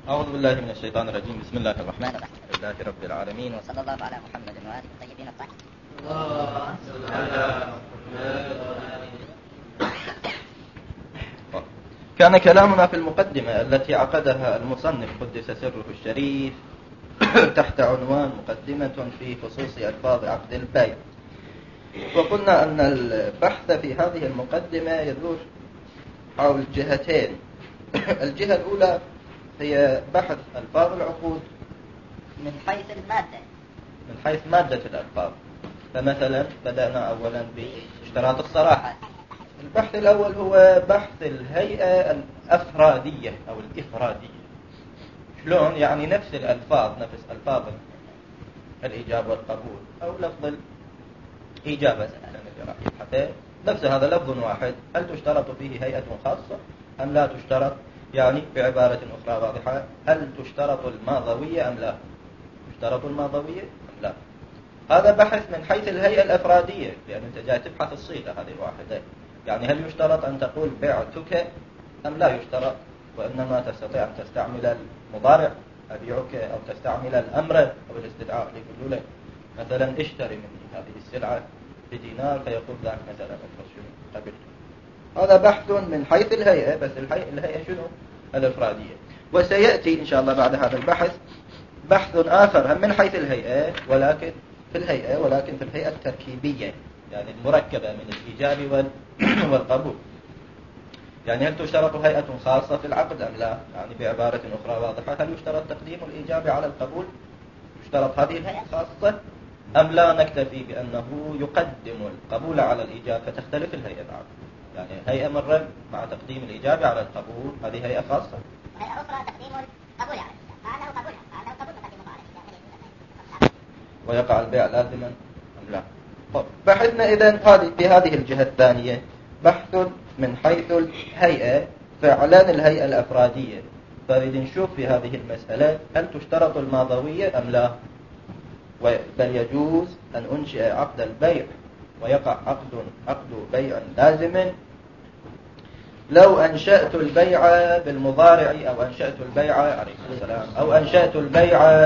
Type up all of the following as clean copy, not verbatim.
أعوذ بالله من الشيطان الرجيم. بسم الله الرحمن الرحيم. لله رب العالمين، وصلى الله على محمد وآله الطيبين الطاهرين. كان كلامنا في المقدمة التي عقدها المصنف قدس سره الشريف تحت عنوان مقدمة في خصوص ألفاظ عقد البيع، وقلنا أن البحث في هذه المقدمة يدور حول جهتين. الجهة الأولى هي بحث ألفاظ العقود من حيث المادة، من حيث مادة الألفاظ. فمثلا بدأنا أولا باشتراط الصراحة. البحث الأول هو بحث الهيئة الأفرادية أو الإفرادية. شلون؟ يعني نفس الألفاظ، نفس ألفاظ الإيجاب والقبول أو لفظ الإجابة نفس هذا لفظ واحد، هل تشترط فيه هيئة خاصة أم لا تشترط؟ يعني بعبارة أخرى واضحة، هل تشترط الماضوية أم لا؟ تشترط الماضوية أم لا؟ هذا بحث من حيث الهيئة الأفرادية، لأن أنت جاي تبحث الصيغة هذه الواحدة. يعني هل يشترط أن تقول بعتك أم لا يشترط؟ وإنما تستطيع أن تستعمل المضارع أبيعك، أو تستعمل الأمر أو الاستدعاء لكل لك. مثلا اشتري مني هذه السلعة بدينار، فيقول ذاك مثلا قبلت. هذا بحث من حيث الهيئة، بس الهيئة شنو؟ الإفرادية. وسيأتي إن شاء الله بعد هذا البحث بحث آخر هم من حيث الهيئة، ولكن في الهيئة التركيبية، يعني المركبة من الإيجاب والقبول. يعني هل تشترط هيئة خاصة في العقد أم لا؟ يعني بعبارة أخرى واضحة، هل يشترط تقديم الإيجاب على القبول؟ يشترط هذه الهيئة الخاصة أم لا نكتفي بأنه يقدم القبول على الإيجاب فتختلف الهيئة بعد؟ يعني هيئة مرة مع تقديم الإيجاب على القبول، هذه هيئة خاصة. وهيئة أخرى تقديم القبول على الإيجاب، فعله قبول تقديمه على الإيجاب. ويقع البيع لازما أم لا؟ طب بحثنا إذن في هذه الجهة الثانية بحث من حيث الهيئة، فعلان الهيئة الأفرادية. فإذا نشوف في هذه المسألة هل تشترط الماضوية أم لا؟ بل يجوز أن أنشئ عقد البيع ويقع عقد بيع لازم لو أنشأت البيع بالمضارع، أو أنشأت البيع عليه السلام، أو أنشأت البيع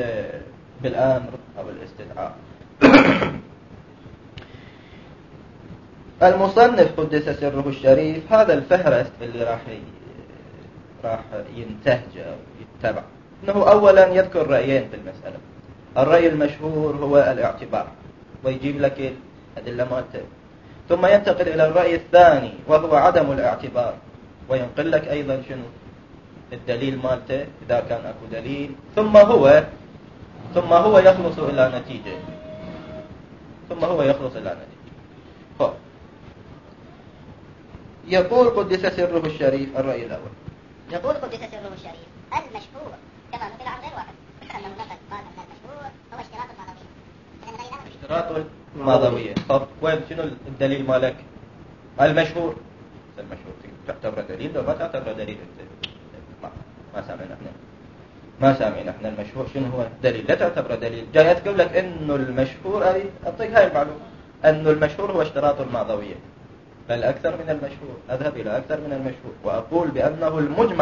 بالأمر أو الاستدعاء. المصنف قدس سره الشريف هذا الفهرست اللي راح ينتهج أو يتبع، إنه أولا يذكر رأيين في المسألة. الرأي المشهور هو الاعتبار، ويجيب لك الأدلة مالته، ثم ينتقل إلى الرأي الثاني وهو عدم الاعتبار، وينقل لك أيضا شنو الدليل مالته إذا كان أكو دليل، ثم هو يخلص إلى نتيجة. طيب. يقول قدس سره الشريف الرأي الأول. يقول قدس سره الشريف المشهور كما نقل عن غير واحد أنه نقل قال أن المشهور هو اشتراط الماضوية. طب وين شنو الدليل مالك؟ المشهور تعتبر دليل لو ما تعتبر دليل انت ما سامعين احنا المشهور شنو هو دليل، لا تعتبر دليل. جاي اذكر لك انه المشهور، اعطيك هاي المعلومة انه المشهور هو اشتراط الماضوية، بل اكثر من المشهور. اذهب الى اكثر من المشهور واقول بانه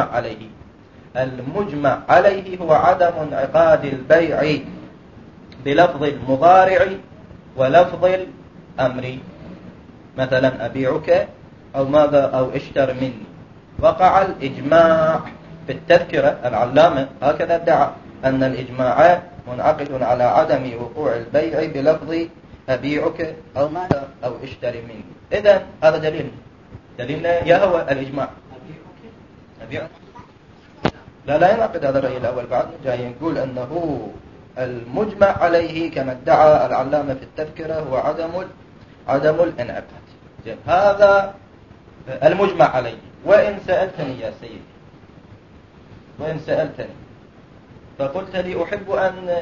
المجمع عليه هو عدم انعقاد البيع بلفظ المضارع ولفظ الأمر. مثلا أبيعك أو ماذا أو اشتر مني، وقع الإجماع في التذكرة. العلامة هكذا ادعى أن الإجماع منعقد على عدم وقوع البيع بلفظ أبيعك أو ماذا أو اشتر مني. إذن هذا دليلنا يا هو الإجماع. أبيعك لا ينعقد هذا الرأي الأول. بعد جاي نقول أنه المجمع عليه كما ادعى العلامة في التذكرة هو عدم الانعقاد. هذا المجمع عليه. وإن سألتني يا سيدي، فقلت لي أحب أن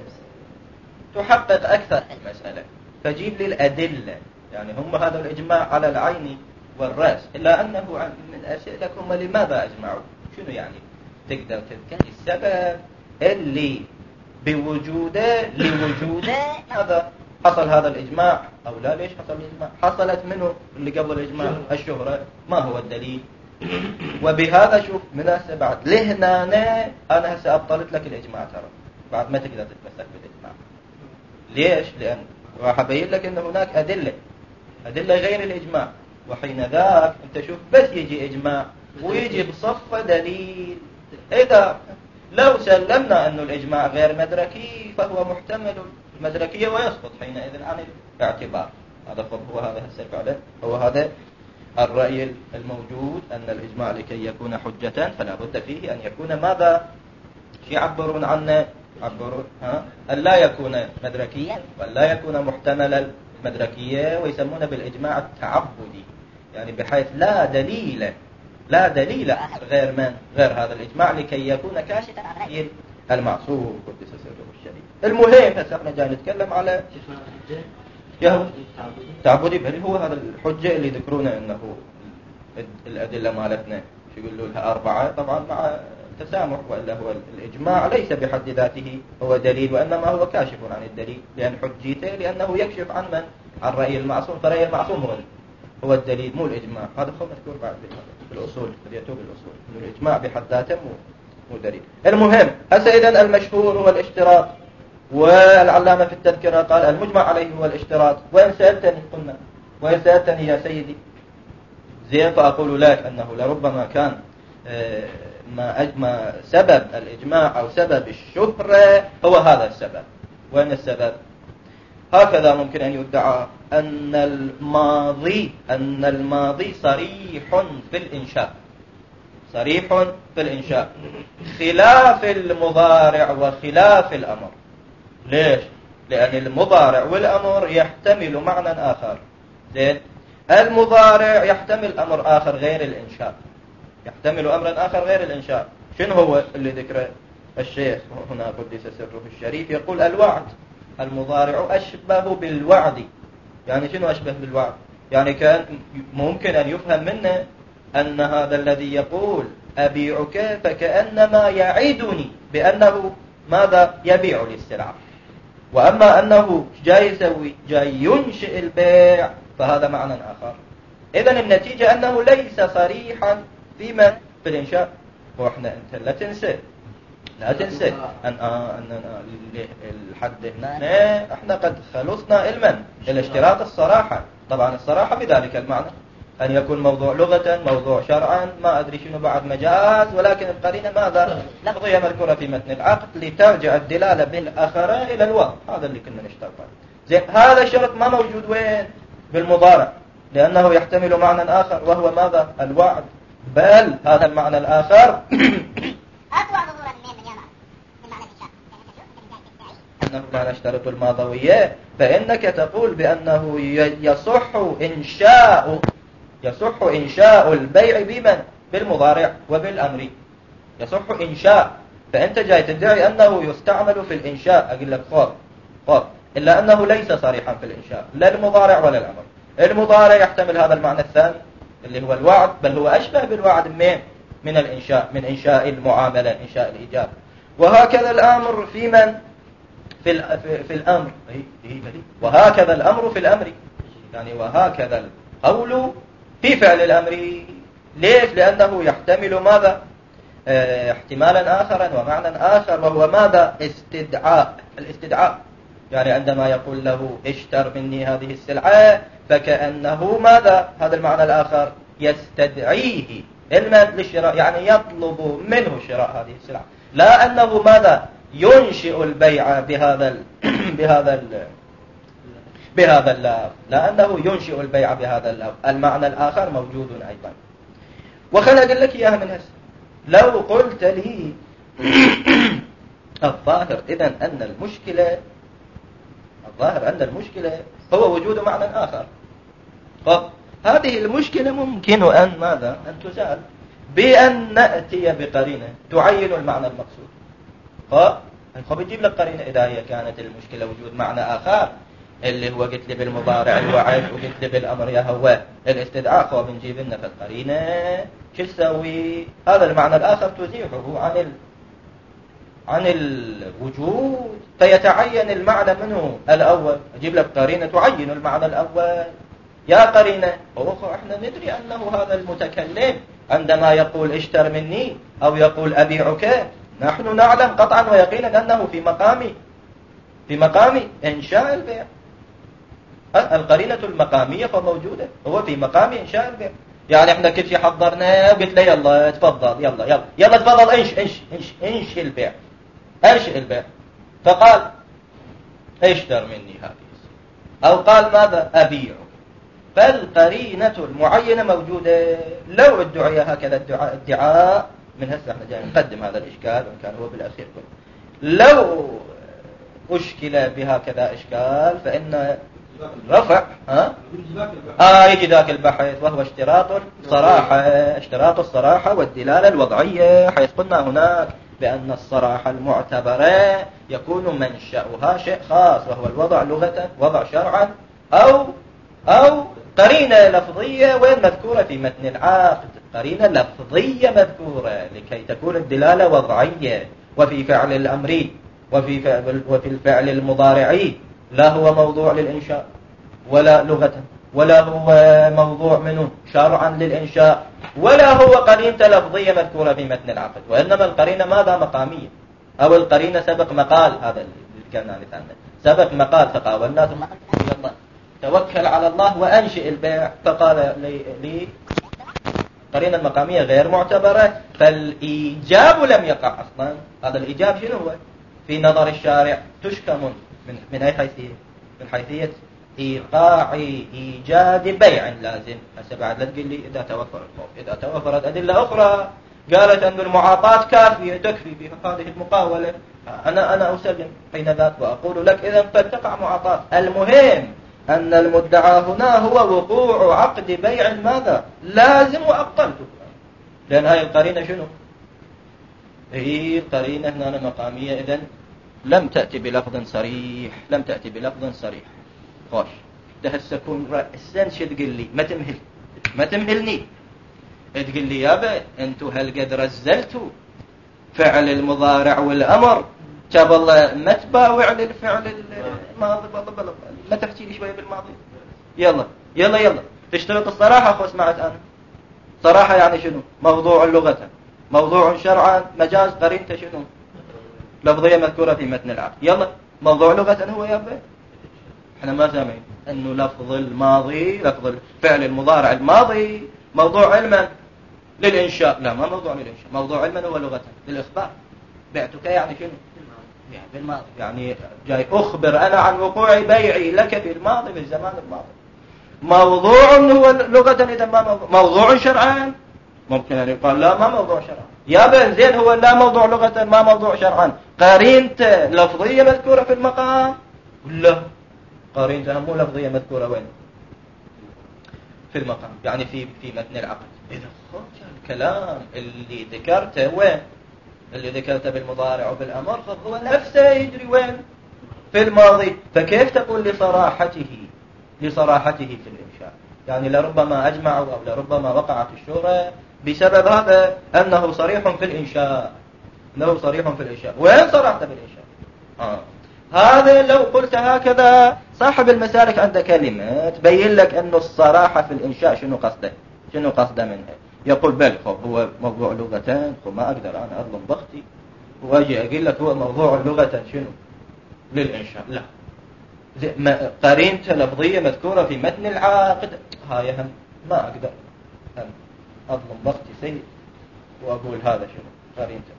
تحقق أكثر المسألة، فجيب لي الأدلة. يعني هم هذا الإجماع على العين والرأس، إلا أنه من أسئلك هم لماذا أجمعوا؟ شنو يعني؟ تقدر تذكر السبب اللي بوجوده هذا حصل هذا الإجماع أو لا؟ ليش حصل الإجماع؟ حصلت منه اللي قبل الإجماع الشهرة. ما هو الدليل؟ وبهذا شوف مناسبة بعد لهنا أنا هسه أبطلت لك الإجماع ترى بعد ما تقدر تتمسك بالإجماع. ليش؟ لأن راح أبين لك أن هناك أدلة غير الإجماع، وحين ذاك أنت شوف بس يجي إجماع ويجي بصفة دليل. إذا لو سلمنا أن الإجماع غير مدركي فهو محتمل المدركية ويسقط حينئذ عن الاعتبار. هذا فعلا هو هذا الرأي الموجود، أن الإجماع لكي يكون حجة فلا بد فيه أن يكون ماذا يعبرون عنه، أن لا يكون مدركيا ولا يكون محتمل المدركية، ويسمونه بالإجماع التعبدي، يعني بحيث لا دليل غير هذا الإجماع لكي يكون كاشفا عن رأي المعصوم قدس سره الشريف. المهم هسه احنا جاي نتكلم على تعبدي، بل هو هذا الحجة اللي ذكرونا انه الأدلة مالتنا شو يقولوا لها 4 طبعا مع تسامح، وإلا هو الإجماع ليس بحد ذاته هو دليل، وإنما هو كاشف عن الدليل لأن حجيته لأنه يكشف عن من؟ عن رأي المعصوم، فرأي المعصوم هو الدليل مو الإجماع. هذا خو مذكور بعد بالأصول بديتوه بالأصول إنه الإجماع بحد ذاته مو دليل. المهم هسه إذن المشهور هو الاشتراط، والعلامة في التذكرة قال المجمع عليه هو الاشتراط. وإن سألتني يا سيدي زين فأقول لك أنه لربما كان ما سبب الإجماع أو سبب الشهرة هو هذا السبب. وين السبب؟ هكذا ممكن أن يدعى أن الماضي صريح في الإنشاء خلاف المضارع وخلاف الأمر. ليش؟ لأن المضارع والأمر يحتمل معنى آخر. زين، المضارع يحتمل أمر آخر غير الإنشاء، يحتمل أمرا آخر غير الإنشاء. شنو هو اللي ذكره الشيخ هنا قدس سره الشريف؟ يقول الوعد. المضارع أشبه بالوعد. يعني شنو أشبه بالوعد؟ يعني كان ممكن أن يفهم منه أن هذا الذي يقول أبيعك فكأنما يعيدني بأنه ماذا يبيع لي السلعة، وأما أنه جاي ينشئ البيع فهذا معنى آخر. إذن النتيجة أنه ليس صريحا في الإنشاء. وإحنا أنت لا تنسى أن الحد هنا إحنا قد خلصنا علما الاشتراط الصراحة. طبعا الصراحة بذلك المعنى أن يكون موضوع لغة، موضوع شرعا، ما أدري شنو بعد مجاز، ولكن القرينة ماذا؟ قضية مذكورة في متن العقد لترجع الدلالة بالأخرى إلى الوقت. هذا اللي كنا نشتغل. زين، هذا الشرط ما موجود وين؟ بالمضارع، لأنه يحتمل معنى آخر وهو ماذا؟ الوعد. بل هذا المعنى الآخر أنه لا نشترط الماضوية، فإنك تقول بأنه يصح إنشاء البيع بمن؟ بالمضارع وبالأمر. يصح إنشاء، فأنت جاي تدعي أنه يستعمل في الإنشاء. أقول لك خب إلا أنه ليس صريحا في الإنشاء، لا المضارع ولا الأمر. المضارع يحتمل هذا المعنى الثاني اللي هو الوعد، بل هو أشبه بالوعد من الإنشاء، من إنشاء المعاملة، إنشاء الإيجاب. وهكذا الأمر في من؟ في الأمر. وهكذا الأمر في الأمر، يعني وهكذا القول في فعل الأمر. ليش؟ لأنه يحتمل ماذا؟ احتمالا آخرا ومعنى آخر، وهو ماذا؟ الاستدعاء. يعني عندما يقول له اشتر مني هذه السلعة فكأنه ماذا؟ هذا المعنى الآخر يستدعيه للشراء، يعني يطلب منه شراء هذه السلعة، لا أنه ماذا؟ ينشئ البيع بهذا اللفظ، لأنه ينشئ البيع بهذا اللفظ. المعنى الآخر موجود أيضا. وخلق لك إياها من هسه. لو قلت لي الظاهر أن المشكلة هو وجود معنى آخر، هذه المشكلة ممكن أن ماذا؟ أن تزال بأن نأتي بقرينة تعين المعنى المقصود. بتجيب لك قرينة إذا هي كانت المشكلة وجود معنى آخر، اللي هو قلت لي بالمضارع الوعد، وقلت لي بالأمر يا هو الاستدعاء، بنجيب لنا في القرينة شو تسوي؟ هذا المعنى الآخر تزيحه عن الوجود، فيتعين المعنى منه الأول. أجيب لك قرينة تعين المعنى الأول. يا قرينة احنا ندري أنه هذا المتكلم عندما يقول اشتر مني أو يقول أبيعك، نحن نعلم قطعا ويقينا أنه في مقام إنشاء البيع. القرينة المقامية فموجودة، هو في مقام إنشاء البيع. يعني احنا كل شيء حضرناه وقلت له يلا تفضل، يلا تفضل انش البيع، انشئ البيع. فقال اشتر مني هذه، أو قال ماذا أبيعك. فالقرينة المعينة موجودة. لو ادعي هكذا ادعاء من هسه احنا جاي نقدم هذا الإشكال وإن كان هو بالأخير لو أشكل بهكذا إشكال فإن رفع يجي ذاك البحث، وهو اشتراط الصراحة والدلالة الوضعية، حيث قلنا هناك بأن الصراحة المعتبرة يكون منشأها شيء خاص، وهو الوضع لغة، وضع شرعا، أو قرينة لفظية وين مذكورة في متن العقد، قرينة لفظية مذكورة لكي تكون الدلالة وضعية. وفي فعل الأمر وفي الفعل المضارعي لا هو موضوع للإنشاء ولا لغة، ولا هو موضوع منه شرعا للإنشاء، ولا هو قرينة لفظية مذكورة في متن العقد، وإنما القرينة ماذا؟ مقامية، أو القرينة سبق مقال. هذا اللي كنا نتعنى سبق مقال، فقاولنا ثم يلا توكل على الله وأنشئ البيع. فقال لي قرينة المقامية غير معتبرة، فالإيجاب لم يقع أصلا. هذا الإيجاب شنو هو؟ في نظر الشارع تشكم من أي حيثية؟ من حيثية إيقاع إيجاد بيع لازم. هسه بعد لا تقول لي إذا توفر الخوف، إذا توفرت أدلة أخرى قالت أن المعاطاة كافية تكفي في هذه المقاولة، أنا أسلم حين ذاك وأقول لك إذا قد تقع معاطاة. المهم أن المدعى هنا هو وقوع عقد بيع ماذا؟ لازم وأبطلته. لأن هاي القرينة شنو؟ هي القرينة هنا مقامية، إذن لم تأتي بلفظ صريح، لم تأتي بلفظ صريح. خوش ده هسه كون رأسا شو تقول لي؟ ما تمهلني تقول لي يابا انتو هالقد رزلتوا فعل المضارع والأمر، جاب الله ما تباوع للفعل الماضي. والله ما تحكي لي شوية بالماضي. يلا تشترط الصراحة. خو سمعت أنا صراحة يعني شنو؟ موضوع لغة، موضوع شرعا، مجاز قرينته شنو؟ لفظية مذكورة في متن العقد. يلا موضوع لغة هو يابا. احنا ما سامعين انه لفظ الماضي، لفظ الفعل المضارع الماضي موضوع علما للإنشاء. لا، ما موضوع للإنشاء، موضوع علما هو لغة للإخبار. بعتك يعني شنو؟ يعني بالماضي، يعني جاي أخبر أنا عن وقوع بيعي لك في الماضي، في الزمان الماضي. موضوع هو لغة، إذا ما موضوع شرعا ممكن أن يقال لا ما موضوع شرعا. يا بن زين هو لا موضوع لغة ما موضوع شرعا، قرينته لفظية مذكورة في المقام ولا قرينته مو لفظية مذكورة وين؟ في المقام، يعني في متن العقد. إذا خرج الكلام اللي ذكرته وين؟ اللي ذكرته بالمضارع وبالأمر هو نفسه يجري وين؟ في الماضي. فكيف تقول لصراحته في الإنشاء؟ يعني لربما أجمعوا أو لربما وقعت الشورى بسبب هذا أنه صريح في الإنشاء. وين صرحت بالإنشاء؟ هذا لو قلت هكذا صاحب المسالك عنده كلمة تبين لك أنه الصراحة في الإنشاء شنو قصده منها. يقول بل هو موضوع لغتان، وما أقدر أنا أظلم بختي وأجي أقول لك هو موضوع لغة شنو للإنشاء. لا، قرينة لفظية مذكورة في متن العقد، هاي هم ما أقدر أن أظلم بختي سيء وأقول هذا شنو قرينته.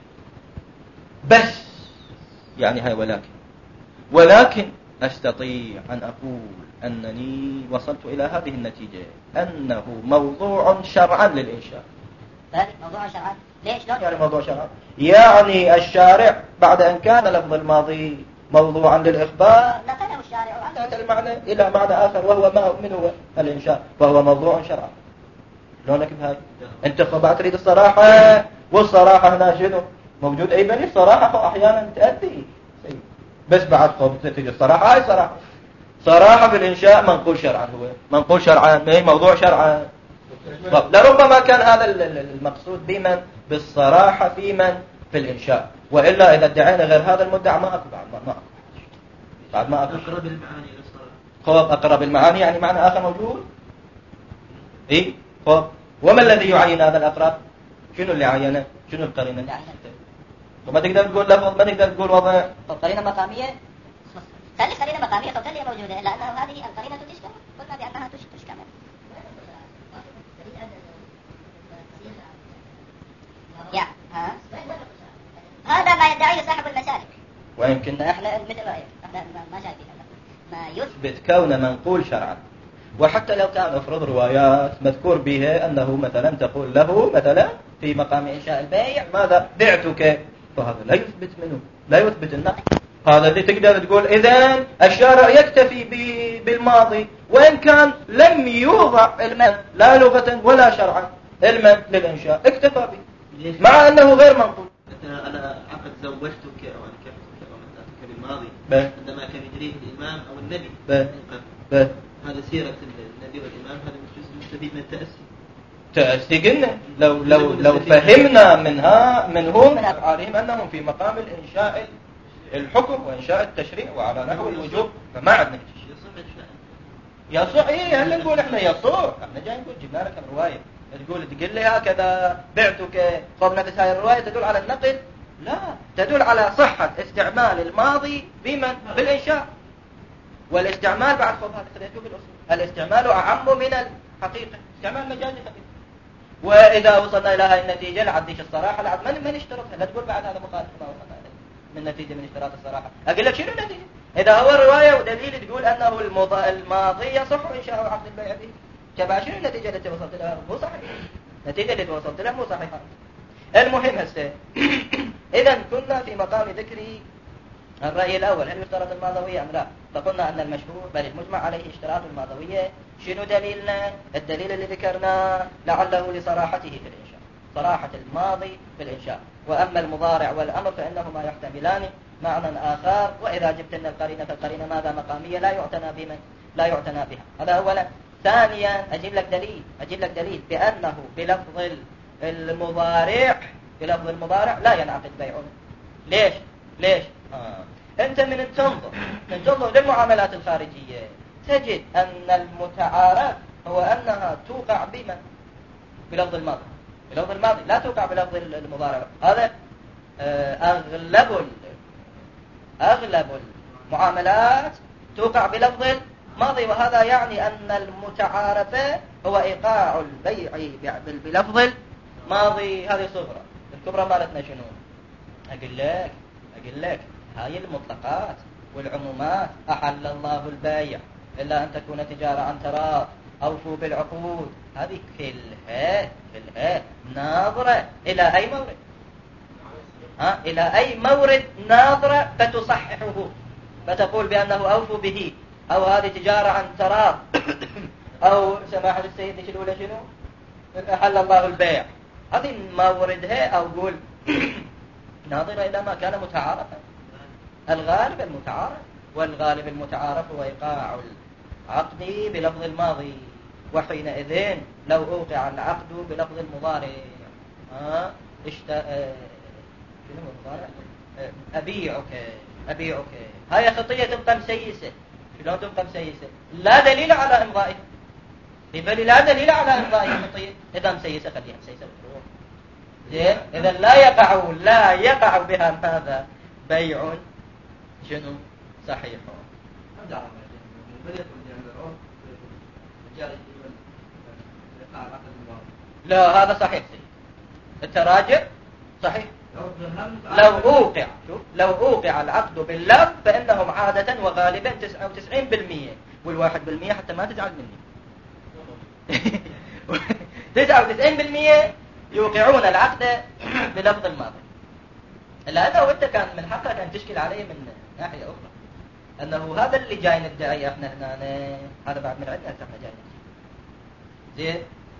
بس يعني هاي ولكن أستطيع أن أقول أنني وصلت إلى هذه النتيجة أنه موضوع شرعا للإنشاء. موضوع شرعا ليش؟ يعني موضوع شرعا يعني الشارع بعد أن كان لفظ الماضي موضوعا للإخبار نقله الشارع نقل المعنى إلى معنى آخر، وهو من هو الإنشاء، وهو موضوع شرعا. لونك بهاي أنت خبعت تريد الصراحة، والصراحة هنا شنو موجود؟ أي بني الصراحة أحيانا تأتي بس بعد تجي الصراحة. هاي صراحة في الإنشاء منقول شرعا موضوع شرعا. لربما كان هذا المقصود بمن بالصراحة في الإنشاء، وإلا إذا ادعينا غير هذا المدعى ما أكو بعد ما أكو أقرب المعاني للصراحة. أقرب المعاني يعني معنى آخر موجود. خب وما الذي يعين هذا الأفراد؟ شنو اللي عينه؟ شنو القرينة؟ اللي عينته. وما تقدر تقول لفظ، ما تقدر تقول وضع. قرينة مقامية. خلي قرينة مقامية خلي موجودة، لأنه هذه القرينة تشكل، قلنا بأنها تشكل. هذا ما يدعيه صاحب المسالك، ويمكن احنا مثل رأيك احنا ما شايفين ما يثبت كون منقول شرعا. وحتى لو كان افرض روايات مذكور بها أنه مثلا تقول له مثلا في مقام إنشاء البيع ماذا بعتك، فهذا لا يثبت منه، لا يثبت النقل. هذا اللي تقدر تقول إذن الشارع يكتفي بالماضي وإن كان لم يوضع علما لا لغة ولا شرعا، علما للإنشاء اكتفى به مع أنه غير منقول. أنا عقد زوجتك أو أنكحتك أو متعتك بالماضي عندما كان يجريه الإمام أو النبي هذا سيرة النبي والإمام، هذا مستفيد من التأسي. قلنا لو فهمنا منهم أفعالهم أنهم في مقام الإنشاء الحكم وإنشاء التشريع وعلى نحو الوجوب، فما عندنا يصح. إيه هل نقول إحنا يصح؟ إحنا جاي نقول جبنا لك الرواية تقول لي هكذا بعتك، خذ نفس هاي الرواية تدل على النقل؟ لا، تدل على صحة استعمال الماضي بمن؟ بالإنشاء. والاستعمال بعد خذ هذا خذيته بالأصول، الاستعمال أعم من الحقيقة، استعمال مجازي خفيف. وإذا وصلنا إلى هاي النتيجة لعديش الصراحة لعد من اشترطها، لا تقول بعد هذا مخالف ما وصلنا إليه من نتيجة من اشتراط الصراحة. أقول لك شنو النتيجة؟ إذا هو الرواية ودليل تقول أنه الماضي يصح إنشاء عقد البيع به، شبع شنو النتيجة التي وصلت لها؟ مو صحيح، النتيجة التي وصلت لها مو صحيحة. المهم هسه إذا كنا في مقام ذكر الرأي الأول، هل يشترط الماضوية أم لا؟ فقلنا أن المشهور بل المجمع عليه اشتراط الماضوية. شنو دليلنا؟ الدليل اللي ذكرناه لعله لصراحته في الإنشاء، صراحة الماضي في الإنشاء. وأما المضارع والأمر فإنهما يحتملان معنى آخر. وإذا جبت لنا القرينة فالقرينة ماذا؟ مقامية لا يعتنى بها. هذا أولا. ثانيا أجيب لك دليل بأنه بلفظ المضارع لا ينعقد بيع. ليش؟ أنت من تنظر للمعاملات الخارجية تجد أن المتعارف هو أنها توقع بمن؟ بلفظ الماضي لا توقع بلفظ المضارع. هذا أغلب المعاملات توقع بلفظ الماضي، وهذا يعني أن المتعارف هو إيقاع البيع بلفظ الماضي. هذه صغرى. الكبرى مالتنا شنو؟ أقول لك هاي المطلقات والعمومات أحل الله البيع إلا أن تكون تجارة عن تراض، أوفوا بالعقود، هذه كلها ناظرة إلى أي مورد؟ إلى أي مورد ناظرة فتصححه، فتقول بأنه أوفوا به، أو هذه تجارة عن تراض، أو سماحة السيد شنو أحل الله البيع. هذه موردها أو قول ناظرة إلى ما كان متعارفا. الغالب المتعارف، والغالب المتعارف هو إيقاع العقد بلفظ الماضي. وحينئذ لو أوقع العقد بلفظ المضارع شنو المضارع؟ أبيعك. هاي خطية تبقى مسيسة. شلون تبقى مسيسة؟ لا دليل على إمضائها. لا دليل على إمضائها خطية. إذا مسيسة خليها مسيسة بتروح. زين، إذا لا يقع بها هذا بيع شنو صحيح. لا هذا صحيح التراجع صحيح. لو أوقع العقد باللفظ فإنهم عادة وغالبا 99% وال1% حتى ما تزعل مني 99% يوقعون العقد بلفظ الماضي. لأنه أنت كان من حقك أن تشكل عليه من ناحية أخرى أنه هذا اللي جاي ندعي إحنا هنا، هذا بعد من عندنا إحنا جاي زين.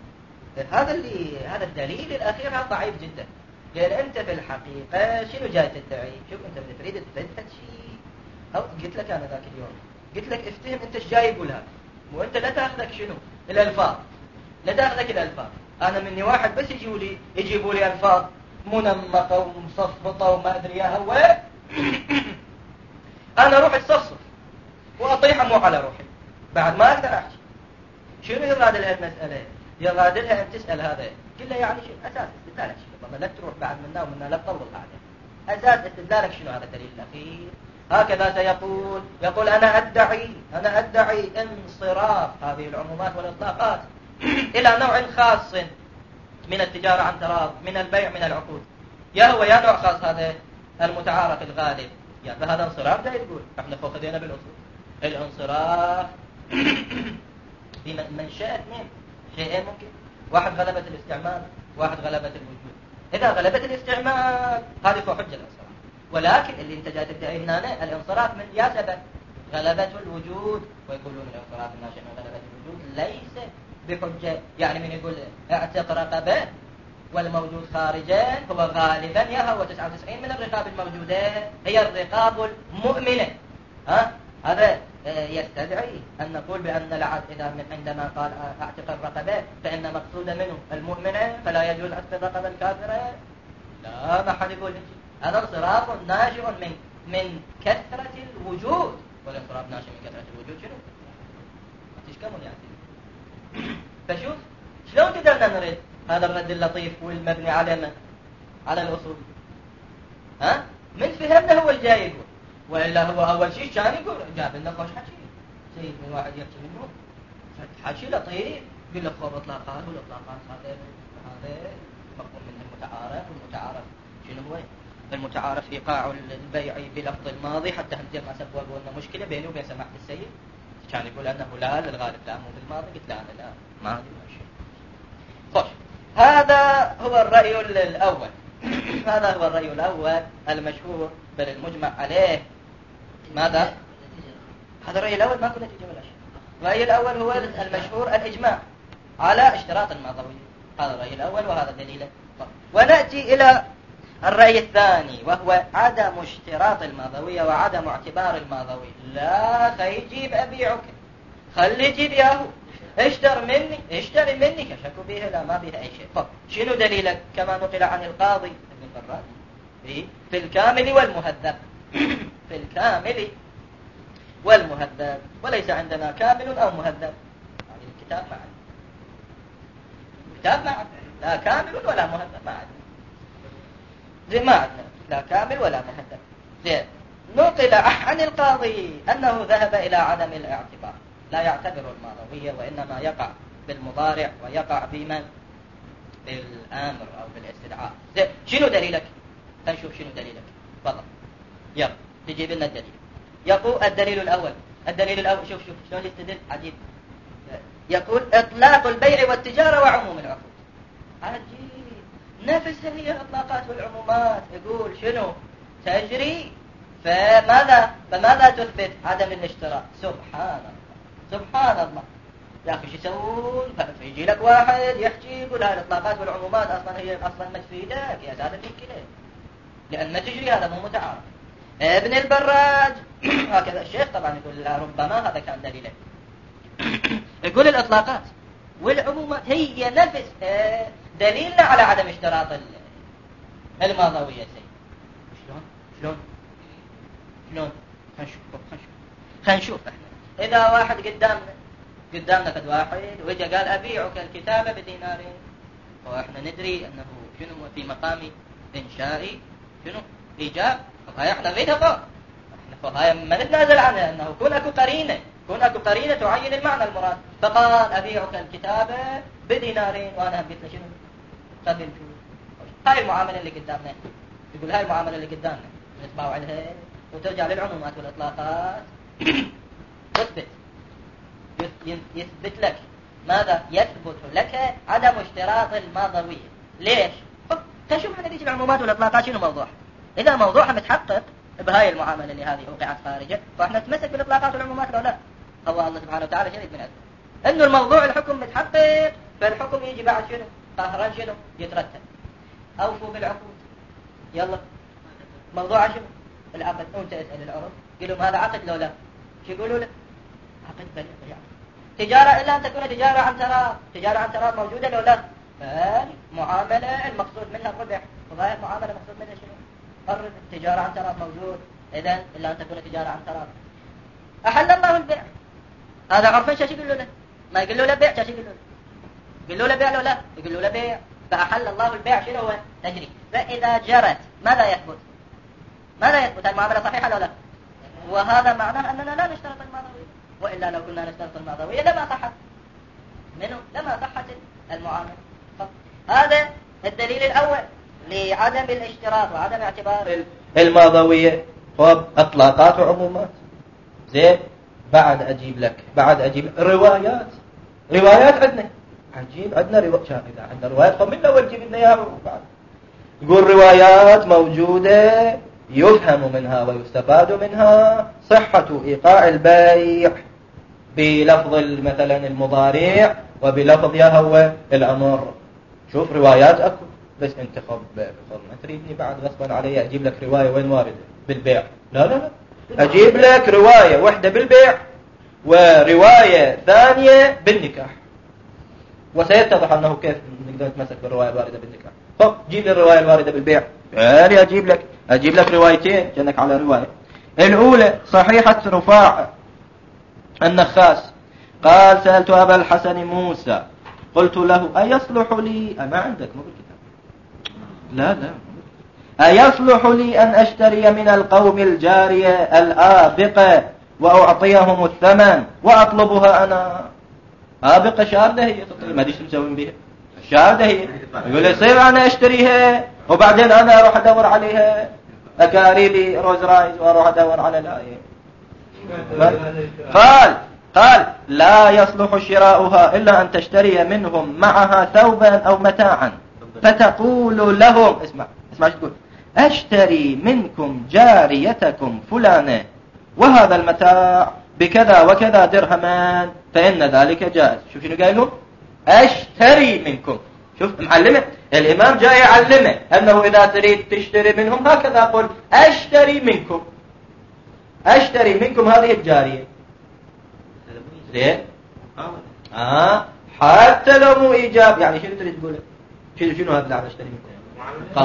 هذا الدليل الأخير هذا ضعيف جدا، لأن أنت في الحقيقة شنو جاي تدعي؟ شوف أنت تريد تثبت شيء، أو قلت لك أنا ذاك اليوم قلت لك افتهم أنت إيش جاي يقول هذا، وأنت لا تأخذك شنو الألفاظ، لا تأخذك الألفاظ. أنا مني واحد بس يجيبوا لي ألفاظ منمقة ومصفطة وما أدري ياها هو أنا روحي تصفصف وأطيح مو على روحي بعد ما أقدر أحكي. شنو يراد المسألة؟ يغادرها أن تسأل هذا كله يعني شيء أساس استدلالك شنو؟ والله لا تروح بعد منا ومنا لا تطول هذا أساس استدلالك شنو هذا الدليل الأخير. هكذا يقول أنا أدعي انصراف هذه العمومات والإطلاقات إلى نوع خاص من التجارة عن تراض، من البيع، من العقود. يا نوع خاص هذا المتعارف الغالب، يعني فهذا انصراف. ده يقول احنا فوقدينا بالأصول الانصراف بمنشأة اثنين شيئين ممكن، واحد غلبة الاستعمال، واحد غلبة الوجود. إذا غلبة الاستعمال هذه فوق حجة الانصراف، ولكن اللي انت جاي تدعي هنا الانصراف من يا سبب غلبة الوجود، ويقولون الانصراف الناشئ من غلبة الوجود ليس بحجة. يعني من يقول اعتق رقبة والموجود خارجين هو غالبا هو 99 من الرقاب الموجودة هي الرقاب المؤمنة. هذا يستدعي أن نقول بأن العبد إذا عندما قال اعتق الرقبة فإن مقصود منه المؤمنة، فلا يجوز عتق الرقبة الكافرة. لا، ما حد يقول هذا انصراف ناشئ من كثرة الوجود، والانصراف ناشئ من كثرة الوجود شنو؟ تشكمون يعني. فشوف شلون قدرنا نرد هذا الرد اللطيف والمبني على الأصول. من فهمنا هو الجاي يقول، وإلا هو أول شيء كان يقول جاب لنا خوش حكي سيد من واحد يحكي منه حكي لطيف يقول لك خب إطلاقات، والإطلاقات هذا مفهوم منه المتعارف، والمتعارف شنو هو؟ المتعارف إيقاع البيع بلفظ الماضي. حتى هم ما سبوا قلنا مشكلة بيني وبين سماحة السيد، كان يقول أنه لا للغالب لا مو بالماضي، قلت لا أنا لا ما عندي شيء. خوش، هذا هو الرأي الأول. هذا هو الرأي الأول المشهور بل المجمع عليه. ماذا؟ هذا الرأي الأول ما كنا تجيب الأشياء. الرأي الأول هو المشهور الإجماع على اشتراط الماضوية. هذا الرأي الأول وهذا دليله. ونأتي إلى الرأي الثاني وهو عدم اشتراط الماضوية وعدم اعتبار الماضوية. لا خيجيب أبيعك، خلي جيب ياهو، اشتري مني كشكوا بها لا ما بها أي شيء. شنو دليلك؟ كما نقل عن القاضي ابن الفراد في الكامل والمهذب. في الكامل والمهذب، وليس عندنا كامل أو مهذب. يعني الكتاب معنا لا كامل ولا مهذب، ما عندنا لا كامل ولا مهذب. زين، نقل عن القاضي أنه ذهب إلى عدم الاعتبار، لا يعتبر الماضوية وإنما يقع بالمضارع ويقع بمن؟ بالآمر أو بالاستدعاء. زين، شنو دليلك؟ نشوف شنو دليلك. والله يلا تجيب لنا الدليل. يقول الدليل الأول شوف شلون يستدل عجيب. يقول إطلاق البيع والتجارة وعموم العقود. عجيب، نفسها هي الإطلاقات والعمومات. يقول شنو؟ تجري. فماذا تثبت؟ عدم الاشتراك. سبحان الله يا أخي شو يسوون؟ فيجي لك واحد يحكي يقول هاي الإطلاقات والعمومات هي أصلا ما تفيدك يا زاد فيك كده، لأن ما تجري، هذا مو متعارف. ابن البراج هكذا الشيخ طبعا يقول ربما هذا كان دليله. يقول الإطلاقات والعمومات هي نفس دليلنا على عدم اشتراط الماضوية. شلون خنشوف احنا. إذا واحد قدامنا قد واحد وجا قال أبيعك الكتابة بدينارين، وإحنا ندري أنه شنو في مقام إنشائي شنو إيجاب. هاي إحنا غيرها فوق، إحنا هاي ما نتنازل عنها، أنه كون أكو قرينة تعين المعنى المراد. فقال أبيعك الكتابة بدينارين، وأنا قلت له شنو قبل هاي المعاملة اللي قدامنا. يقول هاي المعاملة اللي قدامنا نتباوع عليها وترجع للعمومات والإطلاقات. يثبت لك ماذا؟ يثبت لك عدم اشتراط الماضوية. ليش؟ تشوف هذه العمومات والإطلاقات شنو موضوع. إذا موضوعها متحقق بهاي المعاملة اللي هذه وقعت خارجة، فإحنا نتمسك بالإطلاقات والعمومات لو لا. هو الله سبحانه وتعالى شريك من هذا، إنه الموضوع الحكم متحقق، فالحكم يجي بعد شنو؟ قهرا شنو؟ يترتب. أوفوا بالعقود. يلا موضوع شنو؟ العقد. وانت اسأل العرب قل لهم هذا عقد لو لا، شو يقولوا لك؟ عقد بليغ. تجارة إلا أن تكون تجارة عن تراض موجودة لو لا؟ معاملة المقصود منها الربح، وهي المعاملة المقصود منها شنو؟ الربح. تجارة عن تراض موجود، إذن إلا أن تكون تجارة عن تراض. أحل الله البيع، هذا عرفا شو يقولوا له؟ ما يقولوا له بيع، شو يقولوا له؟ يقول له بيع له لا، يقول له بيع. فأحل الله البيع شنو هو؟ تجري. فإذا جرت ماذا يثبت؟ ماذا يثبت؟ المعاملة صحيحة لو لا؟ وهذا معناه أننا لا نشترط الماضوية، وإلا لو كنا نشترط الماضوية لما صحت منه، لما صحت المعاملة. هذا الدليل الأول لعدم الاشتراط وعدم اعتبار الماضوية. طب أطلاقات وعمومات. زين، بعد أجيب لك روايات عندنا. عجيب، عندنا روايات. طب من الأول جيب لنا إياها بعد. يقول روايات موجودة يفهم منها ويستفاد منها صحة إيقاع البيع بلفظ مثلا المضارع وبلفظ هو الأمر. شوف روايات أكو، بس انت خب ما تريدني بعد غصبا علي أجيب لك رواية وين واردة بالبيع؟ لا، أجيب لك رواية واحدة بالبيع ورواية ثانية بالنكاح، وسيتضح أنه كيف نقدر نتمسك بالرواية الواردة بالنكاح. طب جيب لي الرواية الواردة بالبيع. يعني أجيب لك روايتين كأنك على رواية. الأولى صحيحة رفاع النخاس قال: سألت أبا الحسن موسى قلت له: أيصلح لي، ما عندك مو بالكتاب، لا، أيصلح لي أن أشتري من القوم الجارية الآبقة وأعطيهم الثمن وأطلبها أنا؟ آبقة شاردة هي، ما ديش مسوين بها شاردة هي. يقول لي صير أنا أشتريها وبعدين أنا أروح أدور عليها، أكاري لي روز رايز وأروح أدور على الآية. قال: لا يصلح شراؤها إلا أن تشتري منهم معها ثوبا أو متاعا، فتقول لهم، اسمع شو تقول: أشتري منكم جاريتكم فلانة وهذا المتاع بكذا وكذا درهمان، فإن ذلك جائز. شوف شنو قايلهم؟ أشتري منكم. شوف معلمة الإمام جاي يعلمه أنه إذا تريد تشتري منهم هكذا قل: أشتري منكم هذه الجارية. زين؟ حتى لو مو إيجاب. يعني شنو تريد تقول؟ شنو هذا اللي أشتري منكم؟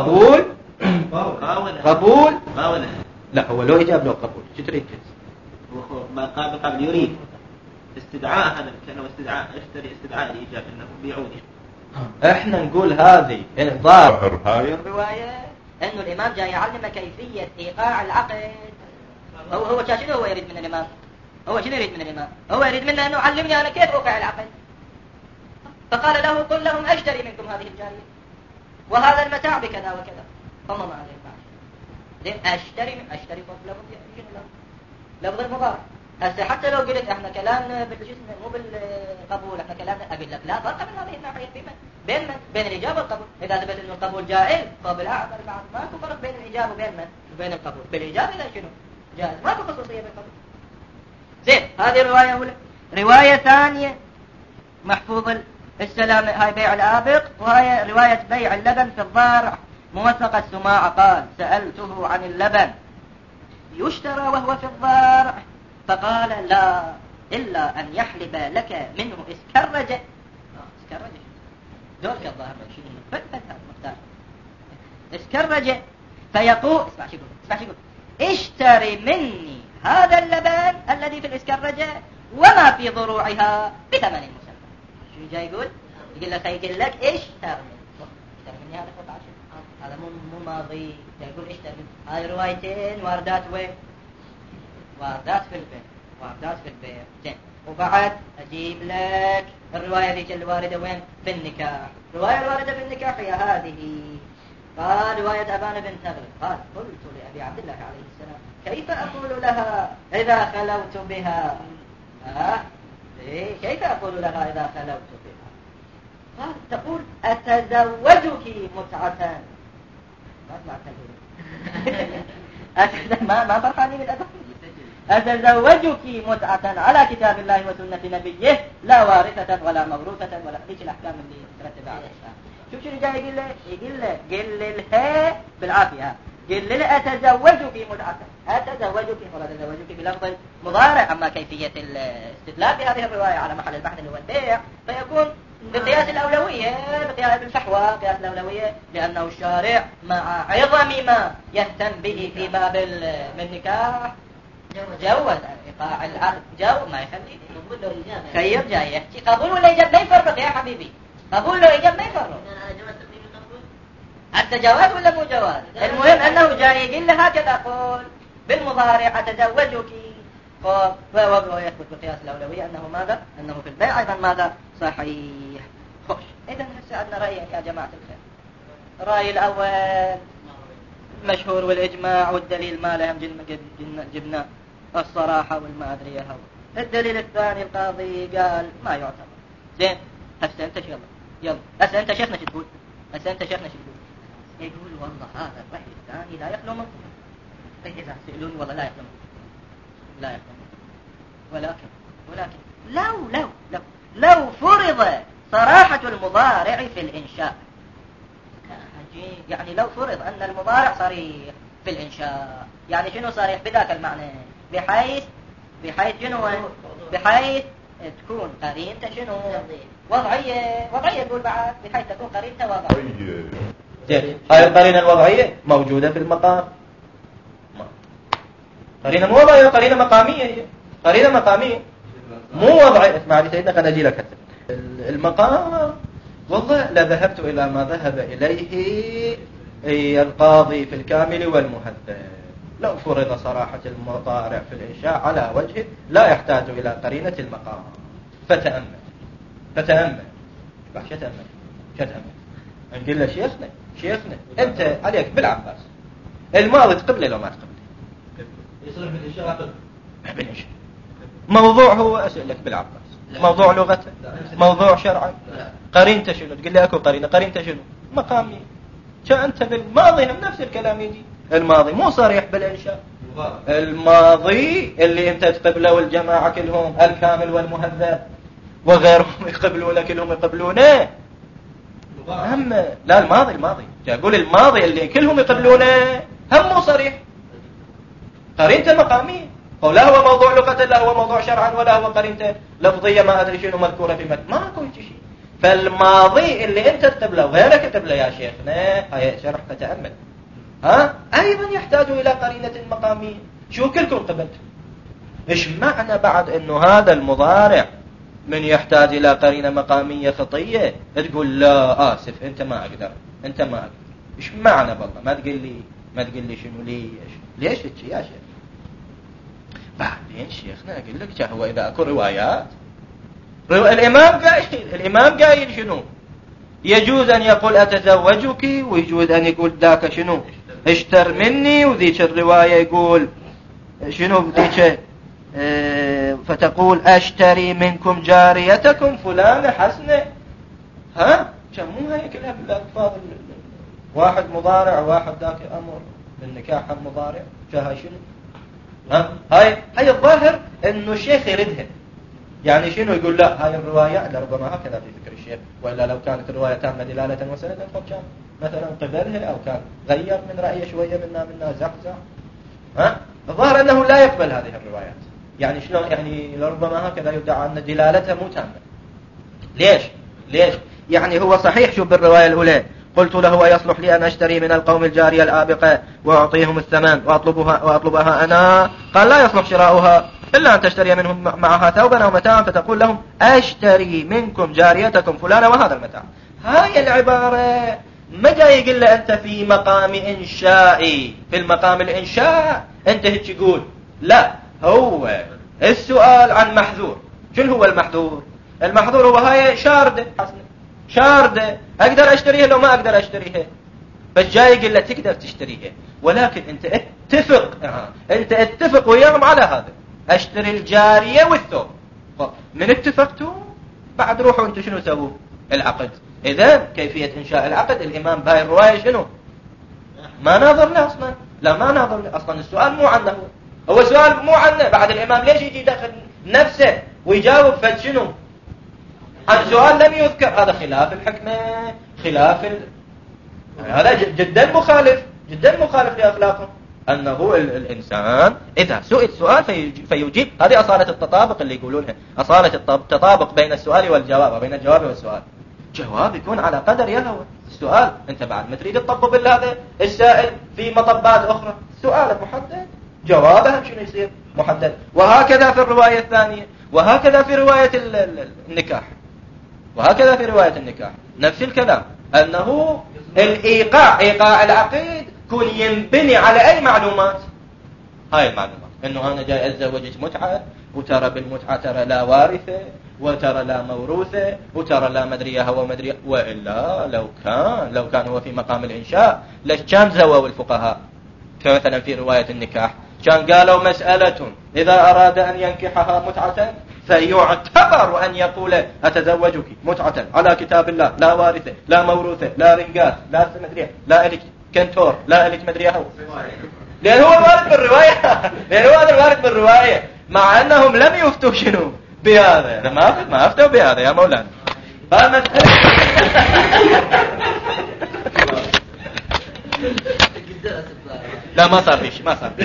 قبول. لا، هو لو إيجاب لو قبول. شو تريد؟ قابل يريد استدعاء، هذا كأنه استدعاء، اشتري استدعاء الإيجاب إنه بيعوني. احنا نقول هذه ظاهر هاي الرواية انه الامام جاي يعلم كيفية ايقاع العقد. هو شنو هو يريد من الامام؟ هو يريد منه انه علمني انا كيف اوقع العقد. فقال له: قل لهم اشتري منكم هذه الجارية وهذا المتاع بكذا وكذا. هم ما عليه بعد. اشتري لفظ المضارع. هسه حتى لو قلت احنا كلامنا بالجسم مو بالقبول، احنا كلامنا اقول لك لا فرق من هذه الناحيه بين الاجابه والقبول. اذا ثبت انه القبول جائز فبالعقل بعد ماكو فرق بين الاجابه وبين القبول. بالاجابه اذا شنو جائز، ماكو خصوصيه بالقبول. زين، هذه روايه اولى. روايه ثانيه محفوظ السلام، هاي بيع الآبق، وهي روايه بيع اللبن في الضارع. موثق السماع قال: سالته عن اللبن يشترى وهو في الضارع، فقال: لا، إلا أن يحلب لك منه اسكرجة. دول كالظاهر مختار اسكرجة، فيقول: اسمع شو يقول: اشتري مني هذا اللبن الذي في الاسكرجة وما في ضروعها بثمن مسمى. شو جاي يقول له سيقول لك اشتري مني هذا قطعة، هذا مو ماضي. جاي يقول اشتري مني. هاي روايتين واردات وين؟ واردات في البيع. زين، وبعد أجيب لك الرواية ذيك الواردة وين؟ في النكاح. الرواية الواردة في النكاح هي هذه. قال رواية أبان بن تغلب قال: قلت لأبي عبد الله عليه السلام: كيف أقول لها إذا خلوت بها؟ كيف أقول لها إذا خلوت بها؟ قال: تقول: أتزوجك متعة. ما فرحاني بالأدب. أتزوجك متعة على كتاب الله وسنة نبيه، لا وارثة ولا موروثة ولا هيك الأحكام اللي ترتب على الإسلام. شوف شنو جاي يقول له الها بالعافية. قل له أتزوجك متعة. أتزوجك بلفظ مضارع. أما كيفية الاستدلال بهذه الرواية على محل البحث اللي هو البيع فيكون بقياس الأولوية، بقياس بالفحوى، قياس الأولوية، لأنه الشارع مع عظم ما يهتم به في باب النكاح جوز إيقاع العقد. ما يخلي خير جاي يحكي قبول ولا إيجاب، ما يفرق يا حبيبي. أقول له إجاب ما يفرق. أنت جواز ولا مو جواز؟ المهم أنه جاي يقول لي هكذا أقول بالمضارع أتزوجك، فهو يثبت بقياس الأولوية أنه ماذا؟ أنه في البيع أيضا ماذا؟ صحيح. خوش. إذن هسه عندنا رأيين يا جماعة الخير. الرأي الأول مشهور والإجماع والدليل ما لهم جبنا الصراحة والما أدري هو. الدليل الثاني القاضي قال ما يعتبر. زين هسه أنت يلا هسه أنت شيخنا شو تقول؟ يقول والله هذا الرأي الثاني لا يخلو من إذا سألوني والله لا يخلو ولكن لو فرض صراحة المضارع في الإنشاء، يعني لو فرض أن المضارع صريح في الإنشاء، يعني شنو صريح بذاك المعنى؟ بحيث تكون قرينته شنو؟ وضعية تقول بعد بحيث تكون قرينته وضعية. هاي القرينة الوضعية موجودة في المقام. قرينة مو وضعية، قرينة مقامية، هي قرينة مقامية مو وضعية. اسمع لي سيدنا قد أجي لك المقام. والله لذهبت إلى ما ذهب إليه القاضي في الكامل والمهذب. لو فرض صراحة المضارع في الإنشاء على وجه لا يحتاج إلى قرينة المقام. فتأمل نقول له شيخنا أنت عليك بالعباس الماضي تقبله لو ما تقبله يصير بالإنشاء بالإنشاء موضوع هو أسألك بالعباس موضوع لغته موضوع شرعي قرينته شنو؟ تقول لي أكو قرينته شنو؟ مقامي. أنت بالماضي هم نفس الكلام يجي. الماضي مو صريح بالإنشاء. الماضي اللي أنت تقبله والجماعة كلهم الكامل والمهذب وغيرهم يقبلونه كلهم يقبلونه. لا الماضي أقول الماضي اللي كلهم يقبلونه هم مو صريح. قرينته مقامية، ولا هو موضوع لغة لا هو موضوع شرعا ولا هو قرينته لفظية ما أدري شنو مذكورة في متن. ما أكو شيء. فالماضي اللي أنت تقبله وغيرك تقبله يا شيخنا هاي شرح فتأمل أيضا يحتاج إلى قرينة مقامية. شو كلكم قبلتم؟ إيش معنى بعد إنه هذا المضارع من يحتاج إلى قرينة مقامية خطية تقول لا آسف أنت ما أقدر إيش معنى بالله ما تقول لي شنو ليش يا شيخ؟ بعدين شيخنا أقول لك هو إذا أكو روايات الإمام قايل شنو؟ يجوز أن يقول أتزوجك ويجوز أن يقول ذاك شنو؟ اشتر مني، وذيك الرواية يقول شنو ذيك فتقول أشتري منكم جاريتكم فلانة حسنة. مو هي كلها بالألفاظ واحد مضارع واحد ذاك أمر بالنكاح مضارع هاي شنو؟ هاي الظاهر إنه الشيخ يردها. يعني شنو يقول لا هاي الرواية لربما هكذا في فكر الشيخ، وإلا لو كانت الرواية تامة دلالة وسندا كان مثلا قبلها أو كان غير من رأيه شوية منا زحزح. الظاهر أنه لا يقبل هذه الروايات. يعني شلون؟ يعني لربما هكذا يدعى أن دلالتها مو تامة. ليش؟ يعني هو صحيح شو بالرواية الأولى قلت له ويصلح لي أن أشتري من القوم الجارية الآبقة وأعطيهم الثمن وأطلبها أنا. قال لا يصلح شراؤها إلا أن تشتري منهم معها ثوبا أو متاعا فتقول لهم أشتري منكم جاريتكم فلانة وهذا المتاع. هاي العبارة ما جاي يقول له أنت في مقام إنشائي. في المقام الإنشاء أنت هيك يقول لا، هو السؤال عن محذور. شنو هو المحذور؟ المحذور هو هاي شاردة أقدر أشتريها لو ما أقدر أشتريها. فالجاي يقول له تقدر تشتريها ولكن أنت اتفق وياهم على هذا أشتري الجارية والثوب. من اتفقتوا بعد روحوا أنتوا شنو سووا؟ العقد. إذا كيفية إنشاء العقد الإمام بهاي الرواية شنو؟ ما ناظر له أصلا. لا ما ناظر له أصلا. السؤال مو عنه، هو سؤال مو عنه. بعد الإمام ليش يجي داخل نفسه ويجاوب فد شنو عن سؤال لم يذكر؟ هذا خلاف الحكمة، هذا جدا مخالف لأخلاقهم. أنه الإنسان إذا سئل سؤال فيجيب. هذه أصالة التطابق اللي يقولونها، أصالة التطابق بين السؤال والجواب وبين الجواب والسؤال. جواب يكون على قدر يهوى السؤال. أنت بعد ما تريد تطبق هذا السائل في مطبات أخرى. السؤال محدد، جوابها شنو يصير محدد. وهكذا في الرواية الثانية، وهكذا في رواية النكاح، وهكذا في رواية النكاح نفس الكلام، أنه إيقاع العقيد كون ينبني على أي معلومات. هاي المعلومات أنه أنا جاي أتزوجك متعة، وترى بالمتعة ترى لا وارثة، وترى لا موروثة، وترى لا مدريها ومدريها. وإلا لو كان هو في مقام الإنشاء ليش كان زووا الفقهاء كمثلا في رواية النكاح كان قالوا مسألة إذا أراد أن ينكحها متعة فيعتبر أن يقول أتزوجك متعة على كتاب الله، لا وارثة لا موروثة لا رنقات لا مدريها لا إلك كنتور لا إلك مدريها، لأن هو الوارد بالرواية مع أنهم لم يفتوا شنو بهذا، ما أفتوا بهذا يا مولانا. لا ما صار فيش.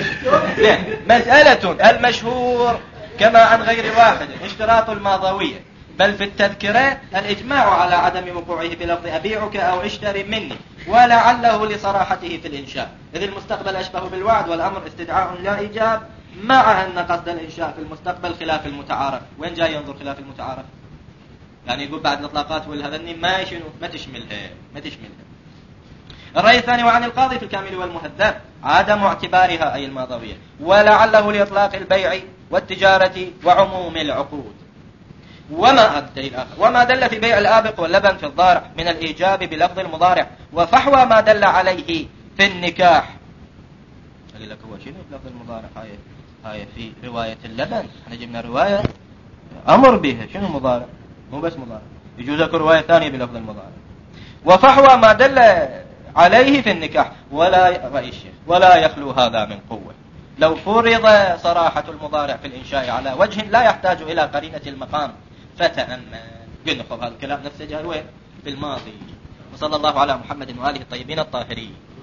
مسألة المشهور كما عن غير واحد اشتراط الماضوية، بل في التذكرة الإجماع على عدم وقوعه بلفظ أبيعك أو اشتري مني، ولعله لصراحته في الإنشاء، إذ المستقبل أشبه بالوعد والأمر استدعاء لا إيجاب، مع أن قصد الإنشاء في المستقبل خلاف المتعارف. وين جاي ينظر خلاف المتعارف؟ يعني يقول بعد الإطلاقات والهذني ما تشملها. الرأي الثاني وعن القاضي في الكامل والمهذب عدم اعتبارها أي الماضوية، ولعله لإطلاق البيع والتجارة وعموم العقود. وما دل في بيع الآبق واللبن في الضارع من الإيجاب بلفظ المضارع، وفحوى ما دل عليه في النكاح. قال لك هو شنو بلفظ المضارع؟ هاي في رواية اللبن احنا جبنا رواية أمر بها. شنو المضارع؟ مو بس مضارع، يجوز لك رواية ثانية بلفظ المضارع. وفحوى ما دل عليه في النكاح ولا يخلو هذا من قوة. لو فرض صراحة المضارع في الإنشاء على وجه لا يحتاج إلى قرينة المقام فتأمل. قلنا هذا الكلام نفسه جاء وين؟ في الماضي. وصلى الله على محمد وآله الطيبين الطاهرين.